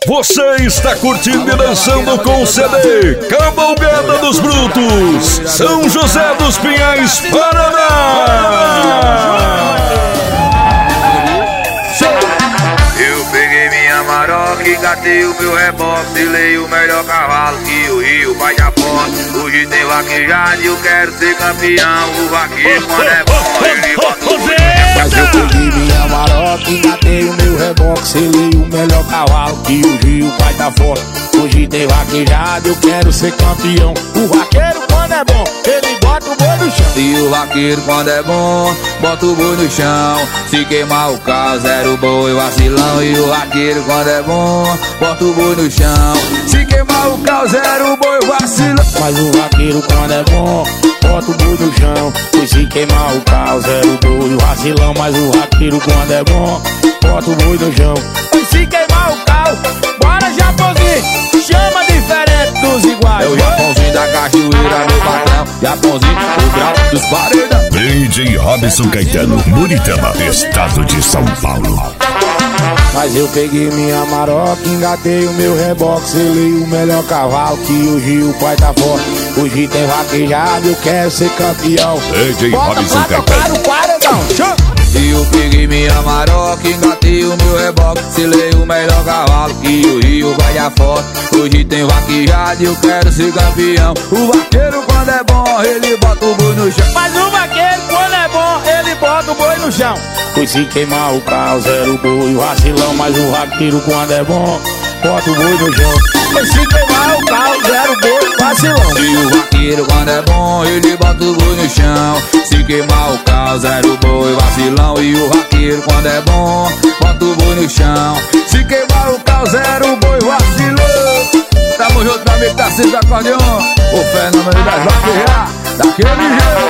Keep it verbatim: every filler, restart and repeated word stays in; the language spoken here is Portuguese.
Você está curtindo e dançando com o C D Cavalgada dos Brutos, São José dos Pinhais, Paraná. Eu peguei minha maroca, engatei o meu reboque, selei o melhor cavalo que o Rio vai dar foto. Hoje tem vaquejado e eu quero ser campeão. O vaqueiro quando é bom, ele bota o Mas eu peguei minha maroca, engatei o meu reboque, selei o melhor cavalo que o Rio vai dar foto. Hoje tem vaquejado, eu quero ser campeão. O vaqueiro quando é bom, ele bota o boi no chão. E o vaqueiro quando é bom, bota o boi no chão. Se queimar o carro, zero boi, vacilão. E o vaqueiro quando é bom, bota o boi no chão. Se queimar o carro, zero boi, vacilão. Mas o vaqueiro quando é bom, bota o boi no chão. E se queimar o carro, zero boi, vacilão. Mas o vaqueiro quando é bom, bota o boi no chão. E se queimar o carro, bora Japãozinho, chama diferente dos iguais. É o Japãozinho da cachoeira, meu patrão. Japãozinho, o grau dos paredão. D J Robson Caetano, Muritama, estado de São Paulo. Mas eu peguei minha maroca, engatei o meu reboque, selei o melhor cavalo que o Rio pai tá forte. Hoje tem vaquejado, eu quero ser campeão. D J Robson Caetano. E eu peguei minha maroca, engatei o meu reboque, selei o melhor cavalo que o Rio vai dar foto. Hoje tem vaquejado e eu quero ser campeão. O vaqueiro quando é bom, ele bota o boi no chão. Mas o vaqueiro quando é bom, ele bota o boi no chão. Pois se queimar o carro, zero boi, vacilão. Mas o vaqueiro quando é bom, bota o boi no chão. Pois se queimar o carro, zero boi, vacilão. E o vaqueiro quando é bom, ele bota o boi no chão. Se queimar o carro, zero boi, vacilão. E o vaqueiro quando é bom, bota o boi no chão. Se queimar o carro, zero boi, vacilão. Tamo junto, meu amigo Tarcísio Acordeon, o fenômeno das vaquejas, daquele jeito.